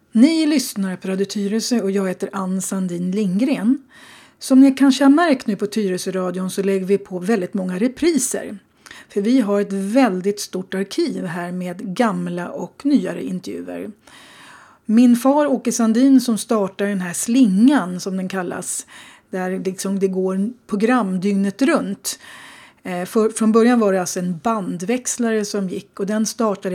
Ni lyssnar på Radio Tyresö och jag heter Ann Sandin Lindgren. Som ni kanske har märkt nu på Tyresö-radion så lägger vi på väldigt många repriser. För vi har ett väldigt stort arkiv här med gamla och nyare intervjuer. Min far Åke Sandin som startar den här slingan som den kallas. Där liksom det går program dygnet runt. Från början var det alltså en bandväxlare som gick och den startade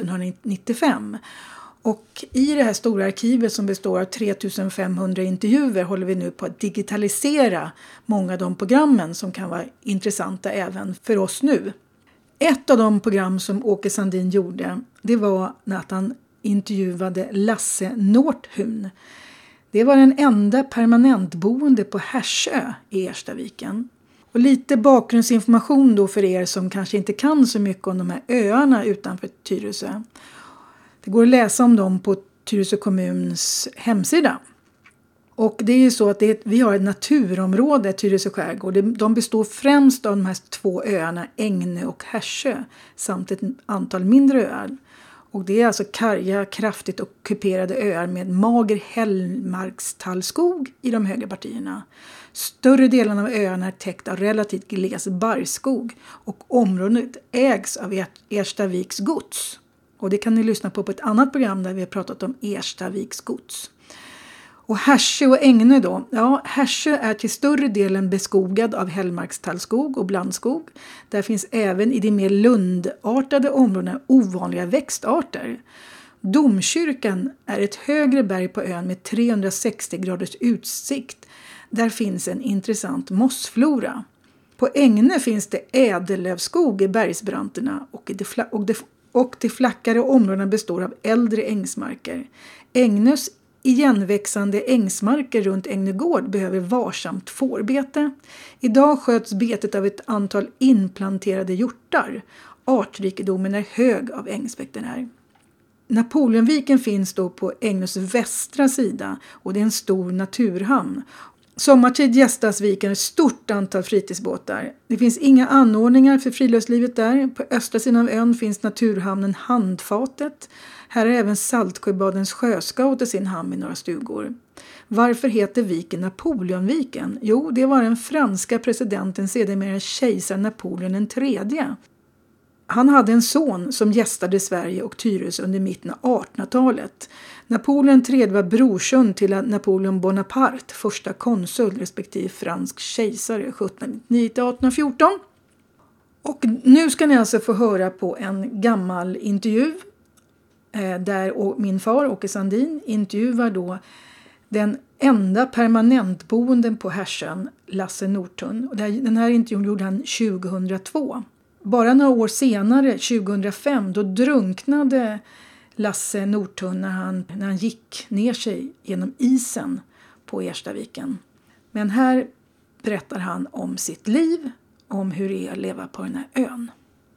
1995. Och i det här stora arkivet som består av 3500 intervjuer håller vi nu på att digitalisera många av de programmen som kan vara intressanta även för oss nu. Ett av de program som Åke Sandin gjorde, det var när han intervjuade Lasse Northun. Det var den enda permanentboende på Härsö i Erstaviken. Och lite bakgrundsinformation då för er som kanske inte kan så mycket om de här öarna utanför Tyresö. Det går att läsa om dem på Tyresö kommuns hemsida. Och det är ju så att vi har ett naturområde, Tyresö skärgård. De består främst av de här 2 öarna, Ägnö och Härsö, samt ett antal mindre öar. Och det är alltså karga, kraftigt ockuperade öar med mager hällmarkstallskog i de höga partierna. Större delen av öarna är täckt av relativt gles barrskog och området ägs av Erstaviks gods. Och det kan ni lyssna på ett annat program där vi har pratat om Erstaviks gods. Och Härsö och Ägnö då? Ja, Härsö är till större delen beskogad av hällmarkstallskog och blandskog. Där finns även i de mer lundartade områdena ovanliga växtarter. Domkyrkan är ett högre berg på ön med 360 graders utsikt. Där finns en intressant mossflora. På Ägnö finns det ädellövskog i bergsbranterna och de flackare områdena består av äldre ängsmarker. Ägnös igenväxande ängsmarker runt Ägnögård behöver varsamt fårbete. Idag sköts betet av ett antal inplanterade hjortar. Artrikedomen är hög av ängsväkten här. Napoleonviken finns då på Ägnös västra sida och det är en stor naturhamn. Sommartid gästas viken ett stort antal fritidsbåtar. Det finns inga anordningar för friluftslivet där. På östra sidan av ön finns naturhamnen Handfatet. Här är även Saltsjöbadens sjöscout i sin hamn i några stugor. Varför heter viken Napoleonviken? Jo, det var den franska presidenten sedermera kejsar Napoleon III. Han hade en son som gästade Sverige och Tyresö under mitten av 1800-talet. Napoleon III var brorson till Napoleon Bonaparte, första konsul respektive fransk kejsare 1799-1814. Och nu ska ni alltså få höra på en gammal intervju där min far Åke Sandin intervjuar då den enda permanentboenden på Härsön, Lasse Northun. Och den här intervjun gjorde han 2002. Bara några år senare, 2005, då drunknade Lasse Northun när han gick ner sig genom isen på Erstaviken. Men här berättar han om sitt liv, om hur det är att leva på den här ön.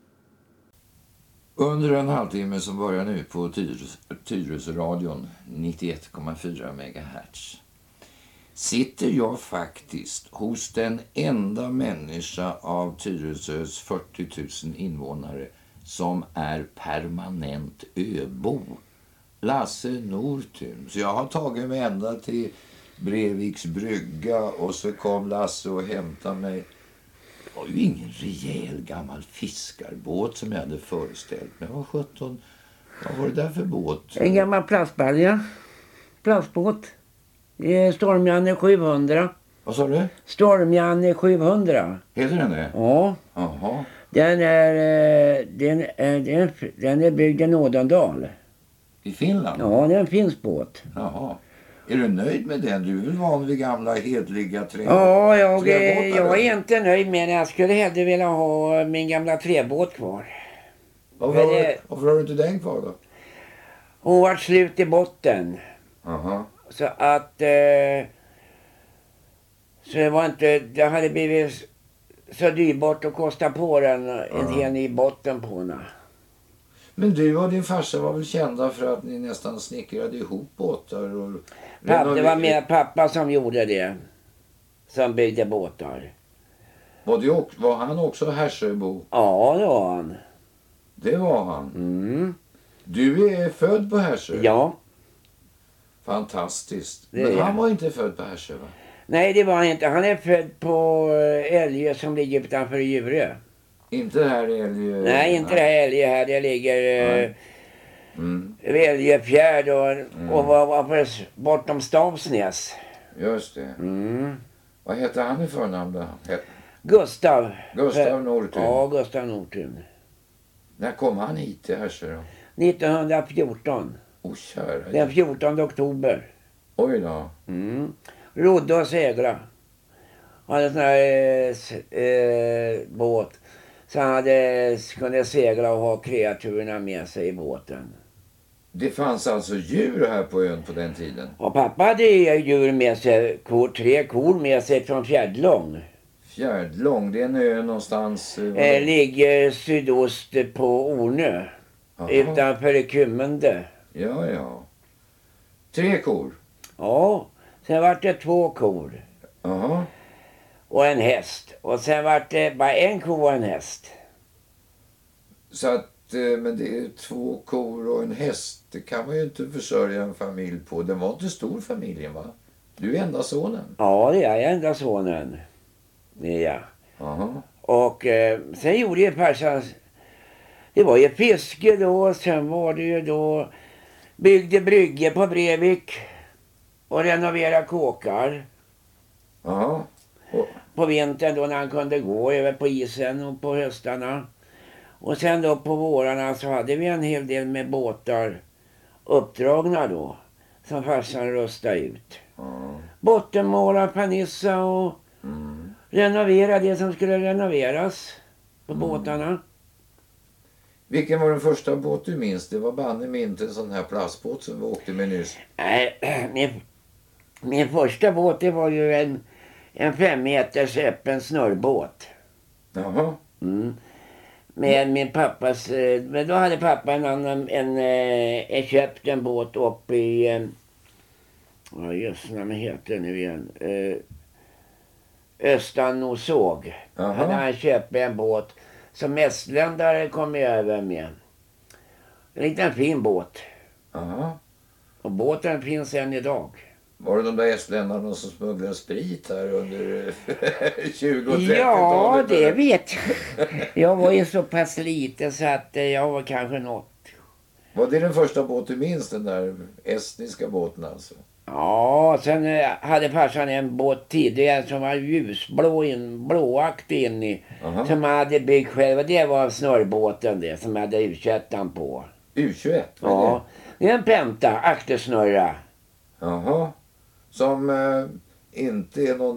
Under en halvtimme som börjar nu på Tyresö-radion 91,4 MHz sitter jag faktiskt hos den enda människa av Tyresös 40 000 invånare som är permanent öbo. Lasse Northun. Så jag har tagit mig ända till Breviks brygga och så kom Lasse och hämtade mig. Det var ju ingen rejäl gammal fiskarbåt som jag hade föreställt mig. Jag var 17. Vad var det där för båt? En gammal plastbalja. Plastbåt. Stormjanne 700. Vad sa du? Stormjanne 700. Heter den det? Ja. Jaha. Den är byggd i Nådendal. I Finland? Ja, det är en finsk båt. Jaha. Är du nöjd med den? Du är väl van vid gamla hedliga träbåtar? Ja, jag är inte nöjd med den. Jag skulle hellre vilja ha min gamla träbåt kvar. Varför har du inte den kvar då? Hon var slut i botten. Jaha. Så att så det hade blivit så dyrbart att kosta på den en hel ny botten på den. Men du och din farsa var väl kända för att ni nästan snickrade ihop båtar och... Det var mer pappa som gjorde det. Som byggde båtar. Var han också Härsöbo? Ja, det var han. Det var han? Mm. Du är född på Härsö? Ja. Fantastiskt. Det Men är han han. var inte född på Härsö, va? Nej, det var han inte. Han är född på Älgö som ligger utanför Djurö. Inte det här Älgö? Nej, inte det här Älgö här. Det ligger Älgöfjärd och var bortom Stavsnäs. Just det. Mm. Vad heter han i förnamn då? Gustav. Gustav Nordtun. Ja, Gustav Nordtun. När kom han hit till Härsö då? 1914. Kära. Den 14 oktober. Oj då. Mm. Rodde och segla. Han hade en sån här båt. Så han kunde segla och ha kreaturerna med sig i båten. Det fanns alltså djur här på ön på den tiden? Och pappa hade djur med sig, 3 kor med sig från Fjärdlång. Fjärdlång, det är en ö någonstans? Ligger sydost på Ornö. Aha. Utanför Kummende. Ja. 3 kor? Ja, sen var det 2 kor. Jaha. Och en häst. Och sen var det bara en ko och en häst. Så att, men det är 2 kor och en häst. Det kan man ju inte försörja en familj på. Den var inte stor familjen, va? Du är enda sonen? Ja, det är jag enda sonen. Det är jag. Jaha. Och sen gjorde ju farsan... Det var ju fiske då. Sen var det ju då... Byggde brygge på Brevik. Och renovera kåkar. Jaha. På vintern då när han kunde gå över på isen och på höstarna. Och sen då på vårarna så hade vi en hel del med båtar uppdragna då. Som farsan rustade ut. Bottenmåla, panissa och renovera det som skulle renoveras på båtarna. Vilken var den första båt du minns? Det var banne inte en sån här plastbåt som vi åkte med nyss. Nej, min första båt det var ju en 5 meters öppen snurrbåt. Jaha. Mm. Med min pappas... Men då hade pappa köpt en båt uppe i... Ja just vad heter det nu igen. Östanosåg. Hade han köpt en båt som estländare kom över med. En liten fin båt. Aha. Och båten finns än idag. Var det de där estländarna som smugglade sprit här under 20 och 30-talet? Ja, det vet jag. Jag var ju så pass liten så att jag var kanske något. Var det den första båt du minns, den där estniska båten alltså? Ja, sen hade farsan en båt tidigare som var ljusblå blåaktig in i. Aha. Som han hade byggt själv. Och det var snurrbåten det som hade U21 på. U21? Ja, det är en penta, aktersnurra. Jaha. Som inte är någon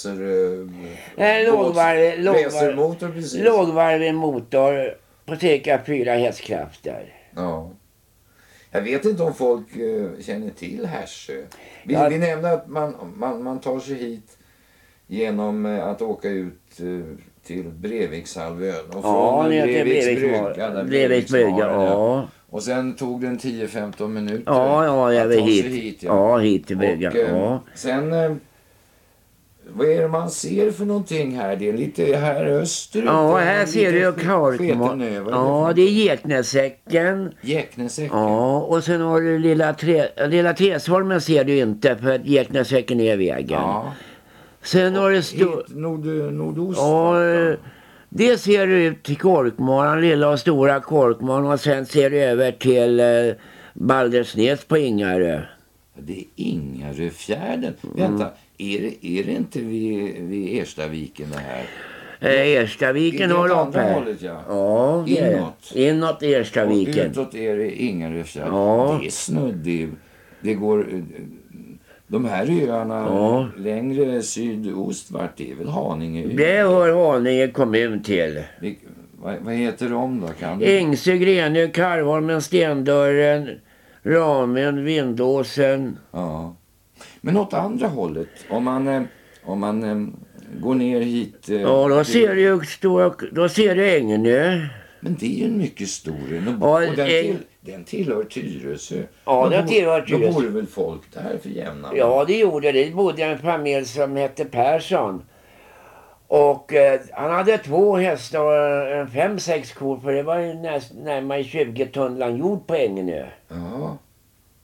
racermotor precis. Lågvarvig motor på cirka 4 hästkrafter. Ja. Jag vet inte om folk känner till Härsö. Vi nämnde att man tar sig hit genom att åka ut till Brevikshalvön. Och från Breviks brygga. Ja. Och sen tog den 10-15 minuter jag att ta hit. sig hit. Ja, hit till bryggan. Och sen... Vad är det man ser för någonting här? Det är lite här österut. Ja, här ser du ju Karkmål. Ja, det är Geknäsäcken. Geknäsäcken? Ja, och sen har du lilla Träsholmen ser du inte för att Geknäsäcken är vägen. Ja. Sen har du nordost. Ja, det ser du ut till Korkmålen, lilla och stora Korkmålen. Och sen ser du över till Baldersnäs på Ingarö. Det är Ingaröfjärden. Vänta. Är det inte vid Erstaviken det här? Erstaviken har du uppe här. Hållet, ja. Ja, inåt Erstaviken. Och utåt är det Ingaröfjärden. Ja. Det är snudd. Det går... De här öarna längre sydost vart det är väl Haninge? Det hör Haninge kommun till. Vad heter de då? Ängsö, Grenö, Karvholmen, Stendörren, Ramen, Vindåsen. Ja. Men åt andra hållet, om man går ner hit... Ja, då ser du Ängönö. Men det är ju en mycket stor och den tillhör Tyresö. Ja, den tillhör Tyresö. Då bor det väl folk där för jämna? Ja, det gjorde det. Det bodde en familj som hette Persson. Och han hade 2 hästar och 5-6 kor. För det var ju närmare 20 tunnland jord på Ängönö. Ja.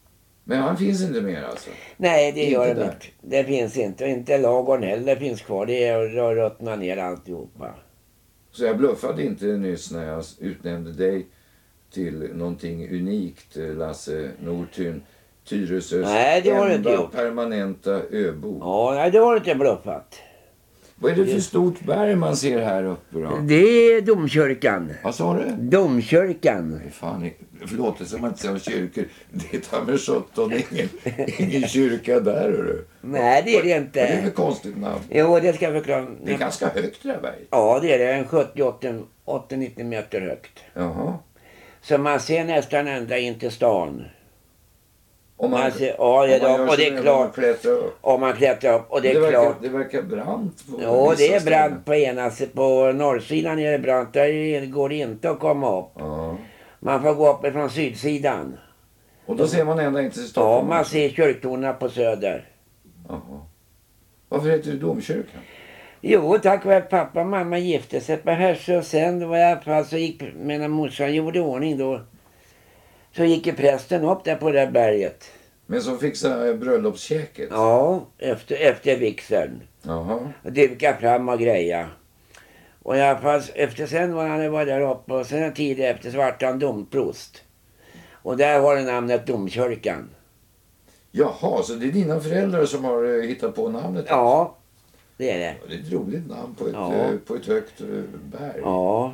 Men han finns inte mer alltså? Nej, det gör Inte det där. inte. Det finns inte. Och inte Lagorn heller finns kvar. Det är ruttnat ner alltihopa. Så jag bluffade inte nyss när jag utnämnde dig till någonting unikt, Lasse Northyn. Tyresös Nej, det har du inte enda gjort. permanenta öbo. Ja, nej, det har du inte bluffat. Vad är det för stort berg man ser här uppe då? Det är domkyrkan. Vad sa du? Domkyrkan. Fan, förlåt, det som man inte säger kyrkor. Det tar med 17, ingen kyrka där, hörru. Nej, det är det Vad är inte. det för konstigt namn? Jo, det ska jag förklara. Det är ganska högt det här berget. Ja, det är det. En 70-80-90 meter högt. Jaha. Så man ser nästan ända in till stan. Om man, Man ser, ja, det, om man gör och det så är när klart. man klättrar upp. Om man klättrar upp, och det är klart. Det verkar brant på Ja, det är vissa brant på ena sidan. På norrsidan är det brant. Där går det inte att komma upp. Ja. Man får gå upp från sydsidan. Och då ser man ända inte till Ja, Stockholm. man ser kyrktornen på söder. Jaha. Varför heter det domkyrkan? Jo, tack vare att pappa och mamma gifte sig på Härsö. Och sen var jag i alla fall så gick, när morsan gjorde ordning då. Så gick ju prästen upp där på det där berget. Men som fixar bröllopskäket? Ja, efter vigseln. Jaha. Och duka fram och greja. Och i alla fall efter sen var han var där uppe. Och sen en tid efter så var han domprost. Och där har det namnet domkyrkan. Jaha, så det är dina föräldrar som har hittat på namnet? Ja, det är det. Det är ett roligt namn på ett, Ja. på ett högt berg. Ja.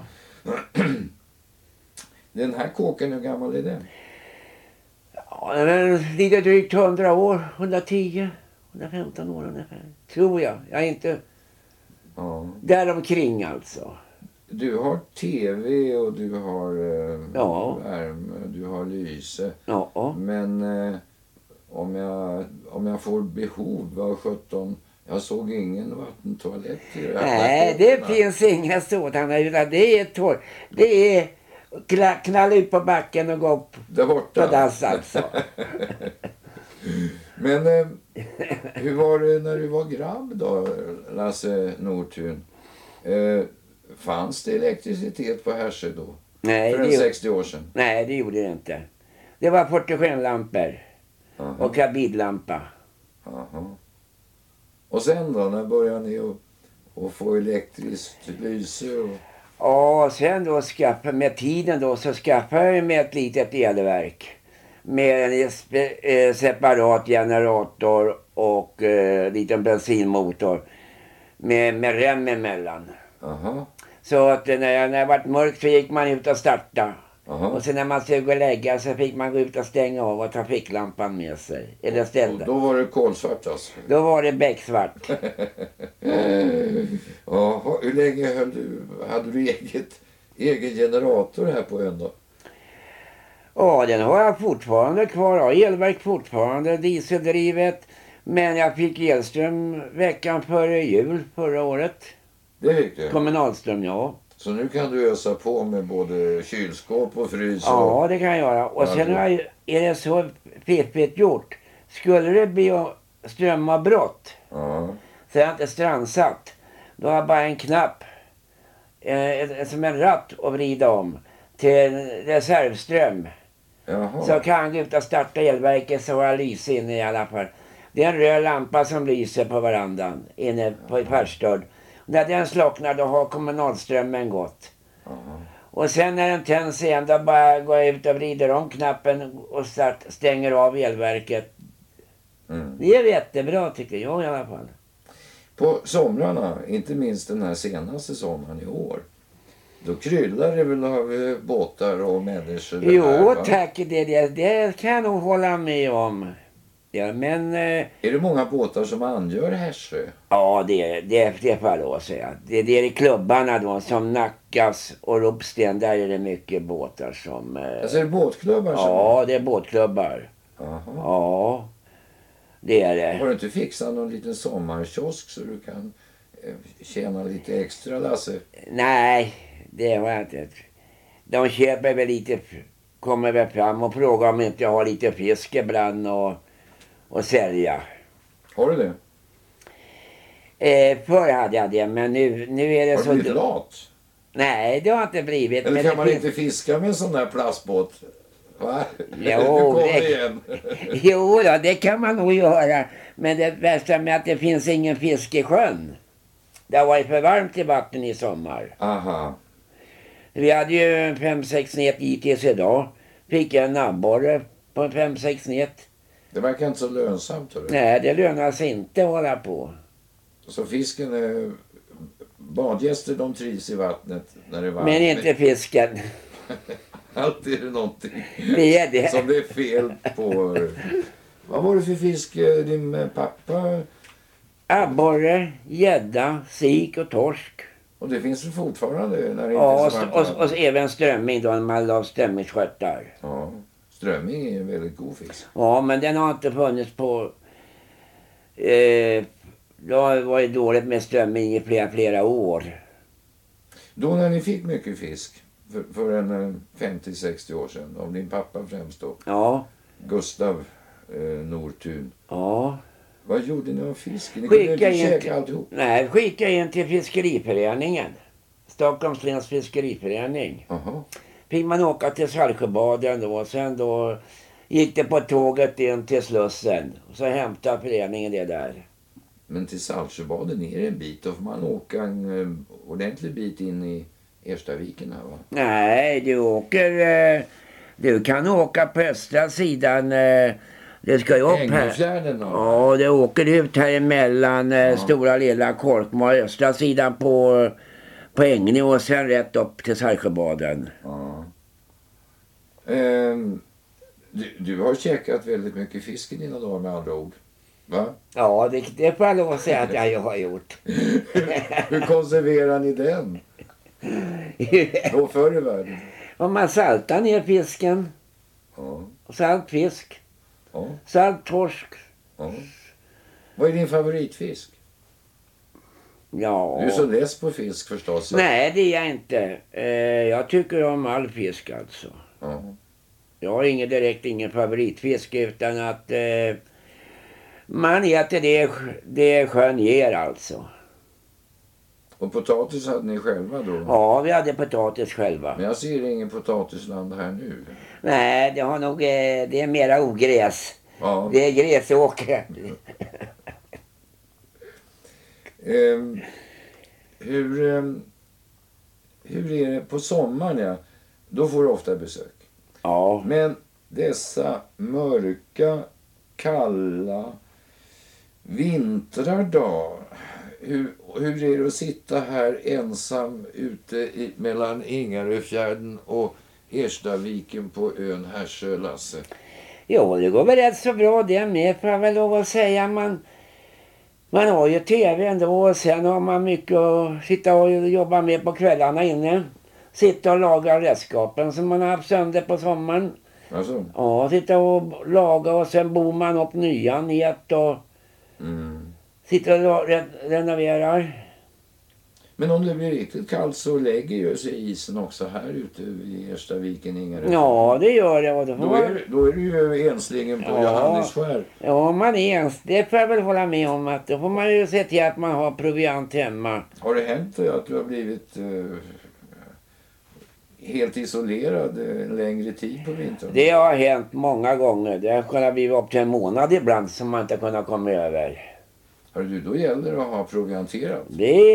Den här kåken, hur gammal är den? Ja, den är lite drygt 100 år. 110, 115 år ungefär. Tror jag. Jag är inte Ja. däromkring alltså. Du har tv och du har Ja. värme, du har lyse. Ja. Men om jag får behov av 17... Jag såg ingen vattentoalett i det här. Nej, det finns inga sådana. Utan det är torr. Det är knalla ut på backen och gå upp Där borta. på dass alltså. Men hur var det när du var grabb då, Lasse Northyn? Fanns det elektricitet på Härsö då? Nej, För en 60 år sedan? Nej, det gjorde det inte. Det var 47-lampor Aha. och kabidlampa. Aha. Och sen då, när började ni att få elektriskt lyse? Och... Ja, sen då med tiden då så skaffade jag med ett litet elverk. Med en separat generator och liten bensinmotor. Med rem emellan. Aha. Så att när det var mörkt så gick man ut och starta. Aha. Och sen när man skulle gå och lägga så fick man gå ut och stänga av och ta ficklampan med sig. Eller Och ställde. då var det kolsvart alltså? Då var det becksvart. Jaha, hur länge hade du egen generator här på ön då? Ja, den har jag fortfarande kvar. Ja, elverk fortfarande, dieseldrivet. Men jag fick elström veckan före jul förra året. Det fick du? Kommunalström, ja. Så nu kan du ösa på med både kylskåp och frys? Ja, det kan jag göra. Och sen är det så fiffigt gjort. Skulle det bli strömavbrott Ja. så är jag inte strandsatt. Då har jag bara en knapp. Som en ratt att vrida om. Till reservström. Jaha. Så kan jag gå ut och starta elverket så har jag lys inne i alla fall. Det är en röd lampa som lyser på verandan inne på farstad. När den slocknar då har kommunalströmmen gått. Aha. Och sen när den tänds igen då bara går jag ut och vrider om knappen och stänger av elverket. Mm. Det är jättebra tycker jag i alla fall. På somrarna, inte minst den här senaste sommaren i år, då kryllar det väl av båtar och människor? Jo här, va? tack, det kan jag nog hålla med om. Ja, men... Är det många båtar som angör Härsö? Ja, det får jag lov att säga. Det är i klubbarna då som Nackas och Ropsten, där är det mycket båtar som... Alltså är det båtklubbar som... Ja, det är båtklubbar. Aha. Ja, det är det. Har du inte fixat någon liten sommarkiosk så du kan tjäna lite extra, Lasse? Nej, det har jag inte. De köper väl lite, kommer väl fram och frågar om inte jag har lite fisk ibland och sälja. Har du det? Förr hade jag det, men nu är det Har så... du blivit lat? Nej, det har inte blivit. Eller men kan det man finns... inte fiska med en sån där plastbåt? Va? Jo, Du kom igen. Jo då, det kan man nog göra. Men det värsta med att det finns ingen fisk i sjön. Det har varit för varmt i vatten i sommar. Aha. Vi hade ju 5-6 nät hittills idag. Fick en nabborre på 5-6 nät. Det verkar inte så lönsamt. Hörru. Nej, det lönar sig inte att hålla på. Så fisken är... Badgäster, de trivs i vattnet när det är varmt. Men inte fisken. Alltid är det någonting Det är det. som det är fel på. Vad var det för fisk din pappa? Abborre, gädda, sik och torsk. Och det finns det fortfarande när det Ja, inte är så varmt. och även strömming då, när man la strömmingssköttar. Ja, strömming är en väldigt god fisk. Ja, men den har inte funnits på... det har varit dåligt med strömming i flera år. Då när ni fick mycket fisk, för en 50-60 år sedan, av din pappa främst då, Ja. Gustav Nortun. Ja. Vad gjorde ni av fisken? Ni kunde inte käka alltihop. Nej, skicka in till fiskeriföreningen. Stockholms läns fiskeriförening. Aha. Fick man åka till Saltsjöbaden då, och sen då gick det på tåget in till Slussen. Och så hämtade föreningen det där. Men till Saltsjöbaden är det en bit, då får man åka en ordentlig bit in i Erstaviken här, va? Nej, du kan åka på östra sidan. Det ska ju upp här. Ängefjärden då? Ja, det åker ut här emellan stora lilla Korkma, östra sidan på Ängne och sen rätt upp till Saltsjöbaden. Ja. Du har käkat väldigt mycket fisk i dina dagar med andra ord. Va? Ja, det får jag lov att säga att jag har gjort. Hur konserverar ni den? Då förr i världen. Om man saltar ner fisken. Ja. Salt fisk. Ja. Salt torsk. Ja. Vad är din favoritfisk? Ja. Du är så less på fisk förstås. Nej, det är jag inte. Jag tycker om all fisk alltså. Ja. Jag har ingen favoritfisk utan att man äter det sjön ger alltså. Och potatis hade ni själva då? Ja, vi hade potatis själva. Men jag ser ingen potatisland här nu. Nej, det har nog, det är mera ogräs. Ja. Det är gräsåker. Hur är det på sommaren? Ja? Då får du ofta besök. Ja. Men dessa mörka, kalla vintrar då? Hur är det att sitta här ensam ute mellan Ingaröfjärden och Erstaviken på ön Härsö, Lasse? Jo, det går väl rätt så bra det med, får jag väl lov att säga. Man har ju tv ändå och sen har man mycket att sitta och jobba med på kvällarna inne. Sitta och laga redskapen som man har haft sönder på sommaren. Alltså? Ja, sitta och laga och sen bor man upp nya nät och sitter och renoverar. Men om det blir riktigt kallt så lägger ju sig isen också här ute i Erstaviken, Ingarö. Ja, det gör det. Och då är det ju enslingen på Johannesskär. Ja, man är det får jag väl hålla med om. Att då får man ju se till att man har proviant hemma. Har det hänt att du har blivit helt isolerad en längre tid på vintern? Det har hänt många gånger. Det har kunnat bli upp till en månad ibland som man inte kunnat komma över. Du, då gäller det att ha provianterat.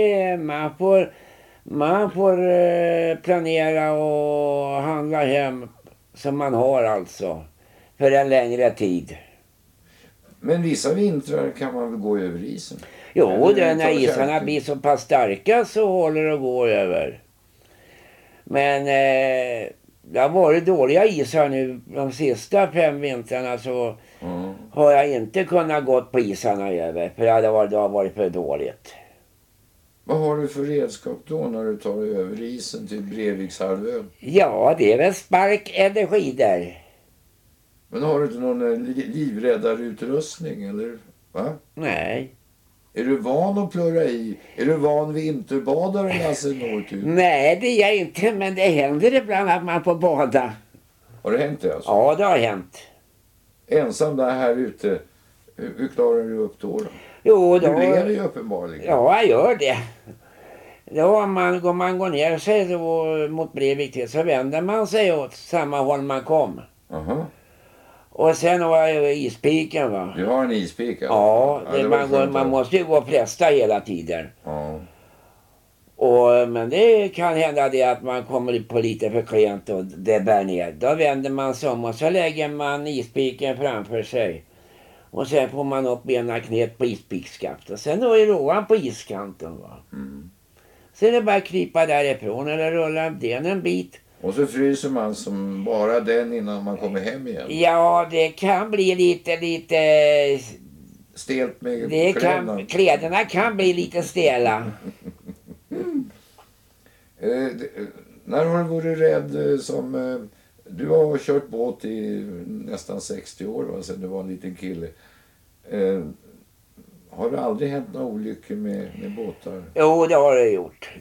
Man får planera och handla hem som man har alltså. För en längre tid. Men vissa vintrar kan man väl gå över isen? Jo, när isarna blir så pass starka så håller det att gå över. Men det har varit dåliga isar nu de sista 5 vintrarna så har jag inte kunnat gå på isarna över. För det har varit för dåligt. Vad har du för redskap då när du tar över isen till Brevikshalvön? Ja, det är väl spark eller skidor. Men har du inte någon livräddarutrustning eller? Va? Nej. Är du van att plurra i? Är du van vinterbadare, Lasse Nortun? Nej, det är jag inte. Men det händer ibland att man får bada. Har det hänt det alltså? Ja, det har hänt. Ensam där här ute. Hur klarar du upp då? Jo, Du lever ju uppenbarligen. Ja, jag gör det. Då går ner sig då, mot Brevik till så vänder man sig åt samma håll man kom. Aha. Och sen har jag ispiken va. Du har en ispik? Ja, det var man måste ju gå och prästa hela tiden. Ja. Men det kan hända det att man kommer på lite för klent och det bär ner. Då vänder man sig om och så lägger man ispiken framför sig. Och sen får man upp ena knät på ispikskaftet. Och sen då är råan på iskanten va. Mm. Sen är det bara att krypa därifrån eller rulla den en bit. Och så fryser man som bara den innan man kommer hem igen. Ja, det kan bli lite Stelt med det kläderna. kläderna kan bli lite stela. När har du varit rädd som... du har kört båt i nästan 60 år va, sedan du var en liten kille. Har det aldrig hänt några olyckor med båtar? Jo, det har det gjort.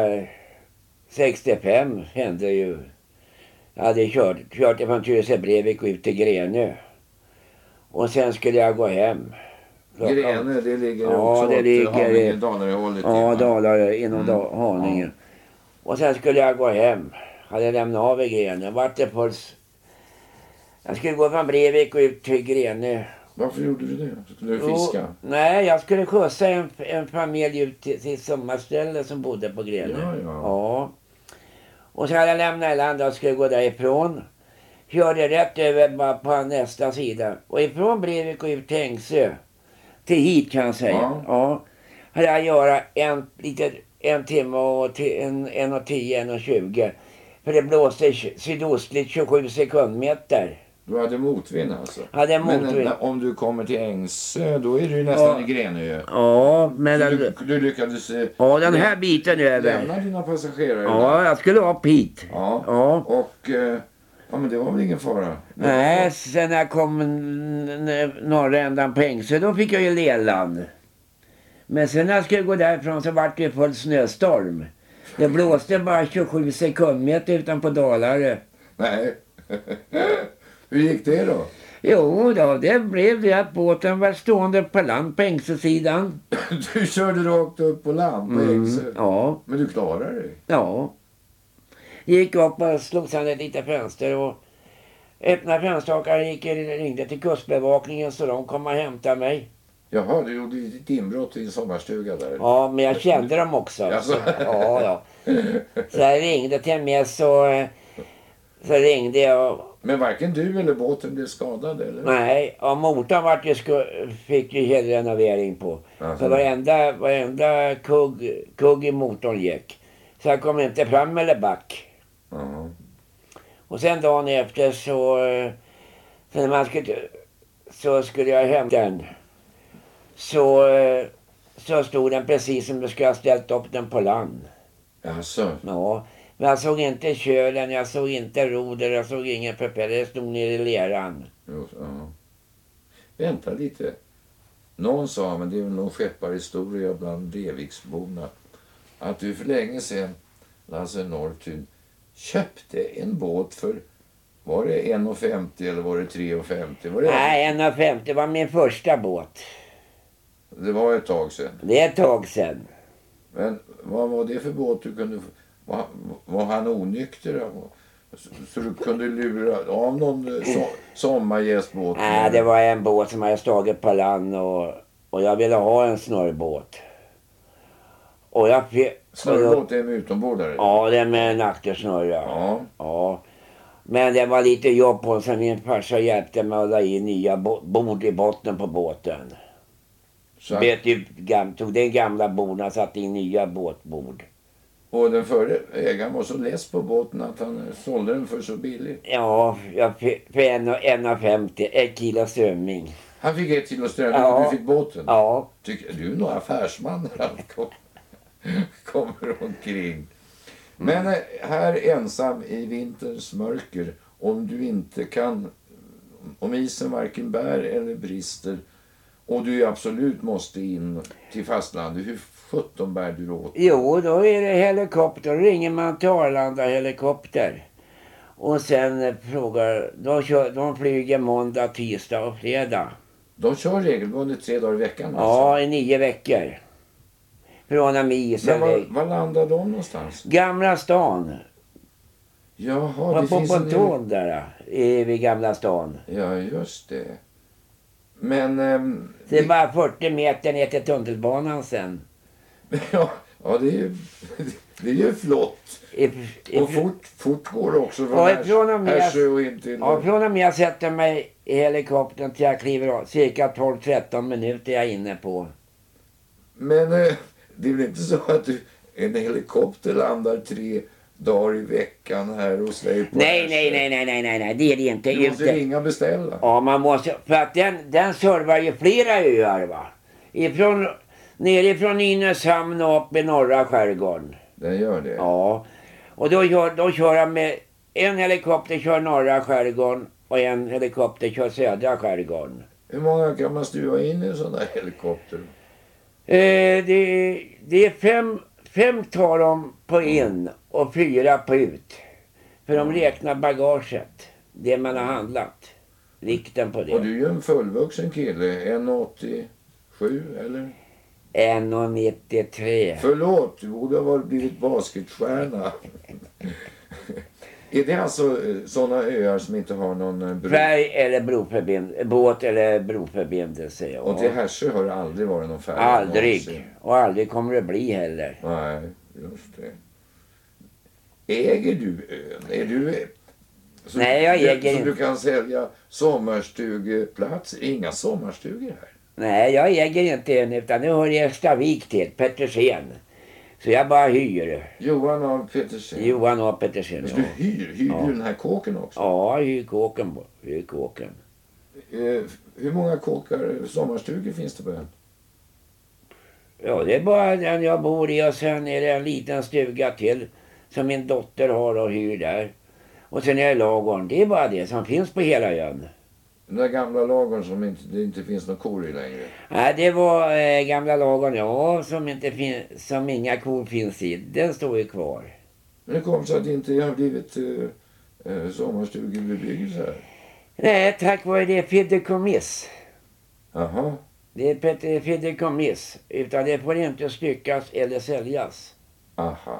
65 hände ju. Jag hade kört från Tyresö Brevik ut till Grenö. Och sen skulle jag gå hem. Grenö, det ligger ja, också det ligger åt Dalarehållet. Ja, Dalarö inom Haninge. Ja. Och sen skulle jag gå hem. Hade lämnat av i Grenö. Vart det puls. Jag skulle gå från Brevik och ut till Grenö. Varför gjorde du det? Skulle du fiska? Nej, jag skulle skjutsa en familj ut till sommarställe som bodde på Grenö. Ja. Och så hade jag lämnat i land och skulle gå därifrån. Körde rätt över bara på nästa sida. Och ifrån Brevik och ut till Ängsö. Till hit kan jag säga. Ja. Hade jag göra en timme och 1:10, 1:20. För det blåste sydostligt 27 sekundmeter. Du hade motvind alltså? Hade motvind. Men om du kommer till Ängsö, då är du nästan i Grenö. Ja, men... Du lyckades... Ja, den här biten över. Lämna dina passagerare? Ja, jag skulle ha hit. Ja. Och... ja, men det var väl ingen fara? Nej, sen när jag kom norra ändan på Ängsö, då fick jag ju leland. Men sen när jag skulle gå därifrån så var det full snöstorm. Det blåste bara 27 sekundmeter utanpå Dalarö. Nej. Hur gick det då? Jo då, det blev det att båten var stående på land på Ängsö-sidan. Du körde rakt upp på land på Ängsö? Ja. Men du klarade dig? Ja. Gick upp och slog sedan ett litet fönster och öppnade fönsterhakaren ringde till kustbevakningen så de kom och hämtade mig. Jaha, du gjorde ditt inbrott i en sommarstuga där? Ja, men jag kände dem också. Alltså. Ja. Så jag ringde till mig så ringde jag. Men varken du eller båten blev skadad eller? Nej, och motorn fick ju hela renovering på. Alltså. För varenda kugg i motorn gick. Så jag kom inte fram eller back. Uh-huh. Och sen dagen efter så skulle jag hämta den. Så stod den precis som du skulle ha ställt upp den på land. Alltså. Ja, men jag såg inte kölen, jag såg inte roder, jag såg ingen propeller, det stod ner i leran. Vänta lite. Någon sa, men det är väl någon skepparhistoria bland Breviksborna, att du för länge sedan, Lasse Norrtun, köpte en båt för, var det 1,50 eller var det 3,50? Nej, 1,50 var min första båt. Det var ett tag sedan. Det är ett tag sedan. Men vad var det för båt du kunde... Var han onykter? Så du kunde lura av någon sommargästbåt? Nej, det var en båt som hade slagit på land och jag ville ha en snurrbåt. Och jag snurrbåt är med utombordare? Ja, det är med en aktersnurra. Ja. Men det var lite jobb på så min farsa hjälpte mig att lägga in nya bord i botten på båten. Så tog den gamla borden och satte in nya båtbord. Och den förre ägaren var så less på båten att han sålde den för så billigt. Ja, för 1,50, 1 kilo strömming. Han fick 1 kilo strömming och du fick båten? Ja. Tycker du är nog affärsman när han kommer omkring. Men här ensam i vinterns mörker, om isen varken bär eller brister och du absolut måste in till fastlandet, hur 17 bär du åt? Jo, då är det helikopter. Då ringer man till Arlanda helikopter. Och sen frågar, de flyger måndag, tisdag och fredag. De kör regelbundet 3 dagar i veckan? Alltså. Ja, i 9 veckor. Från isen. Men var landar de någonstans? Gamla stan. Jaha, det På finns en... ponton där vid Gamla stan. Ja, just det. Men... Det är bara 40 meter ner till tunnelbanan sen. Ja, det är ju flott. Och fort går det också från Härsjö och in till... Ja, från och med jag sätter mig i helikoptern till jag kliver av. Cirka 12-13 minuter är jag inne på. Men det är väl inte så att en helikopter landar 3 dagar i veckan här hos dig på Nej, det är det inte. Du måste ringa och beställa. Ja, man måste, för att den servar ju flera öar, va. Nerifrån Nynäshamn och upp i norra skärgården. Den gör det? Ja. Och då kör jag med en helikopter kör norra skärgården och en helikopter kör södra skärgården. Hur många kan man stuva in i en sån där helikopter? Det är fem tar de på in och 4 på ut. För de räknar bagaget. Det man har handlat. Vikten på det. Och du är ju en fullvuxen kille. 1,87 eller? 1,93. Förlåt, du borde ha blivit basketstjärna. Är det alltså sådana öar som inte har någon bro? Färg eller båt eller broförbindelse. Ja. Och till Härsjö har det aldrig varit någon färg? Aldrig. Någonsin. Och aldrig kommer det bli heller. Nej, just det. Äger du ön? Är du... Nej, jag äger inte. Så du kan sälja sommarstugeplats? Inga sommarstugor här? Nej, jag äger inte ön utan nu hör jag Stavik till, Pettersen. Så jag bara hyr. Johan av Pettersen? Johan av Pettersen, ja. Du hyr du den här kåken också? Ja, hyr kåken. Hur många kåkar, sommarstugor finns det på ön? Ja, det är bara den jag bor i och sen är det en liten stuga till som min dotter har och hyr där. Och sen är det lagorn. Det är bara det som finns på hela ön. Den där gamla lagorn som det inte finns några kor i längre? Nej, det var gamla lagorn, ja, som inga kor finns i. Den står ju kvar. Men det kom så att det inte har blivit sommarstugebebyggelse här? Nej, tack vare det fideikommiss. Jaha. Det är fideikommiss. Utan det får inte styckas eller säljas. Aha.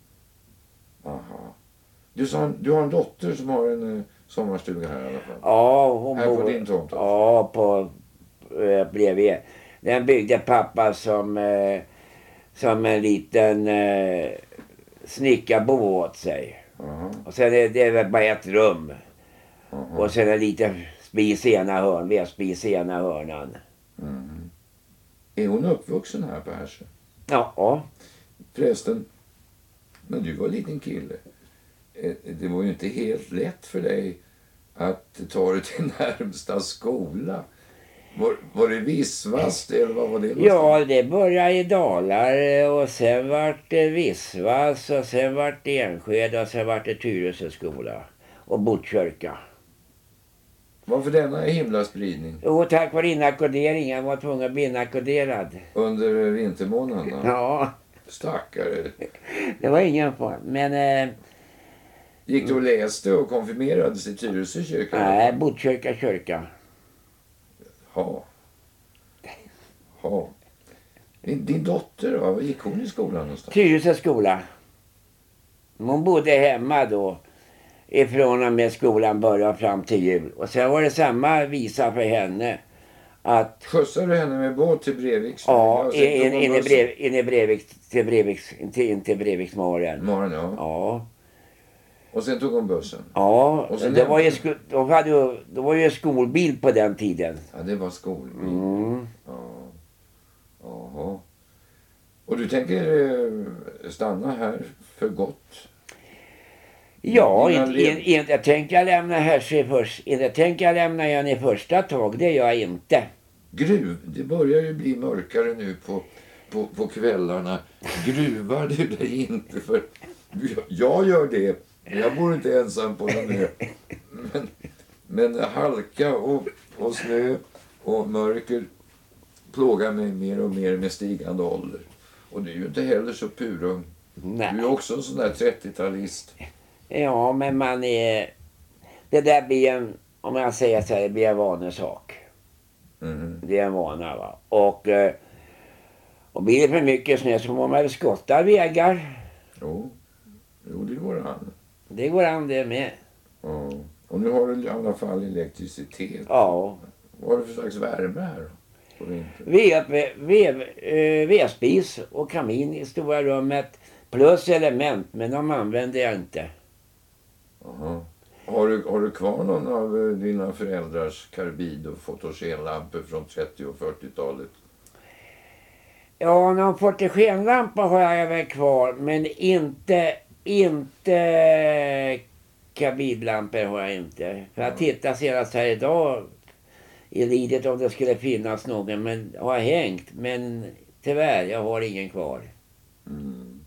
Du har en dotter som har en sommarstuga här i alla fall? Ja, hon här bor... på din tomt? Ja, bredvid. Den byggde pappa som en liten snickarbo åt sig. Aha. Och sen är det bara ett rum. Aha. Och sen en liten spis i ena hörn, vedspis i ena hörnan. Mm. Är hon uppvuxen här på Härsjö? Ja. Förresten, när du var en liten kille, det var ju inte helt lätt för dig att ta dig till närmsta skola. Var det Vissvast eller vad var det? Ja, det började i Dalar och sen vart det Vissvast och sen vart det Enskede och sen vart det Tyresö skola och Botkyrka. Varför denna himlaspridning? Jo, tack vare inackorderingen. Jag var tvungen att bli inackorderad. Under vintermånaderna? Ja. Stackare. Det var ingen fara. Men... Gick du och läste och konfirmerades i Tyresö kyrka? Nej, Botkyrka kyrka. Ja. Din dotter då? Var gick hon i skolan någonstans? Tyresö skola. Hon bodde hemma då. Ifrån och med skolan började fram till jul. Och sen var det samma visa för henne. Att... Skjutsade du henne med båt till Breviks? Ja, in i Breviks, till Breviksmaren. Maren, ja. Ja. Och sen tog hon bussen? Ja, och det var ju skolbil på den tiden. Ja, det var skolbil. Mm. Ja. Jaha. Och du tänker stanna här för gott? Ja, inte tänker jag lämna Härsjö först. Inte tänker jag lämna ön i första tag. Det gör jag inte. Det börjar ju bli mörkare nu på kvällarna. Gruvar du dig inte? För jag gör det. Jag bor inte ensam på den ö. Men halka och snö och mörker plågar mig mer och mer med stigande ålder. Och du är ju inte heller så purung. Nej. Du är också en sån där 30-talist. Ja, men man är... Det där blir om jag säger så här, det blir en vanesak. Mm. Det är en vana, va. Och blir det för mycket snö så får man väl skotta vägar. Jo, det går an. Det går an det med. Ja. Och nu har du i alla fall elektricitet. Ja. Vad har du för slags värme här på vintern? Vedspis och kamin i stora rummet. Plus element, men de använder jag inte. Aha. Har du kvar någon av dina föräldrars karbid- och fotogenlampor från 30- och 40-talet? Ja, någon fotogenlampa har jag väl kvar, men inte karbidlampor har jag inte. För jag tittar senast här idag i lidet om det skulle finnas någon, men har hängt. Men tyvärr, jag har ingen kvar. Mm.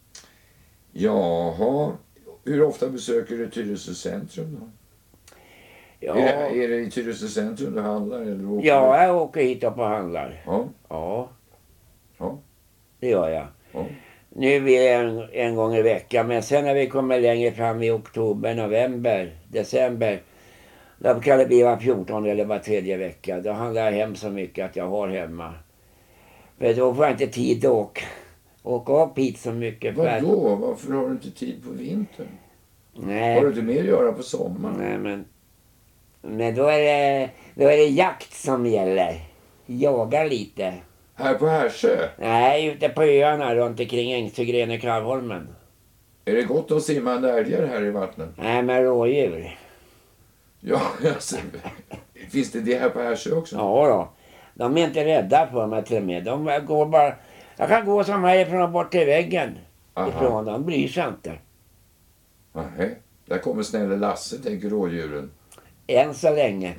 Jaha, hur ofta besöker du Tyresö centrum då? Ja, Är det i Tyresö centrum du handlar? Eller åker ja, jag åker hit och handlar. Ja. Ja, Ja. det gör jag. Ja. Nu är vi en gång i veckan, men sen när vi kommer längre fram i oktober, november, december, då kan det bli var 14 eller var 3:e vecka. Då handlar jag hem så mycket att jag har hemma. För då får jag inte tid att åka upp hit så mycket. Vadå? Varför har du inte tid på vintern? Nej. Har du inte mer att göra på sommaren? Nej, men då är det jakt som gäller. Jaga lite. Här på Härsö? Nej, ute på öarna runt omkring Ängsögren och Kravholmen. Är det gott att simma älgar här i vattnet? Nej, med rådjur. Ja, alltså, finns det här på Härsö också? Ja då. De är inte rädda för mig till och med. De går bara... Jag kan gå som härifrån och bort till väggen. Aha. Ifrån. De bryr sig inte. Nej, där kommer snälla Lasse, tänker rådjuren. Än så länge.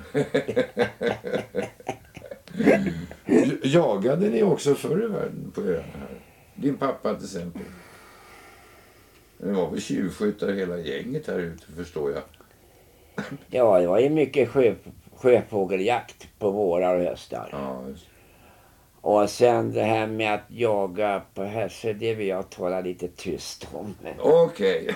Jagade ni också förr i världen på öarna här? Din pappa till exempel. Det var väl tjuvskyttar hela gänget här ute, förstår jag. Ja, det var ju mycket sjöfågeljakt på vårar och höstar. Ja, just. Och sen det här med att jaga på Härsö, det vill jag tala lite tyst om. Okej.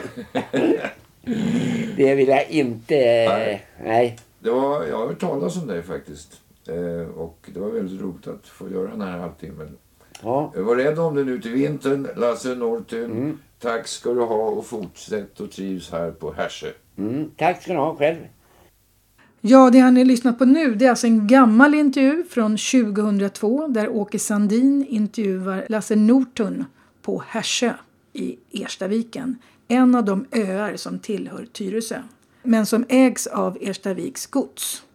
Det vill jag inte... Nej. Jag har hört talas om dig faktiskt. Och det var väldigt roligt att få göra den här halvtimmen. Ja. Var rädd om det nu till vintern, Lasse Norrtun. Tack ska du ha och fortsätt och trivs här på Härsö. Tack ska du ha själv. Ja, det har ni lyssnat på nu, det är alltså en gammal intervju från 2002 där Åke Sandin intervjuar Lasse Norrtun på Härsö i Erstaviken. En av de öar som tillhör Tyresö, men som ägs av Erstaviks gods.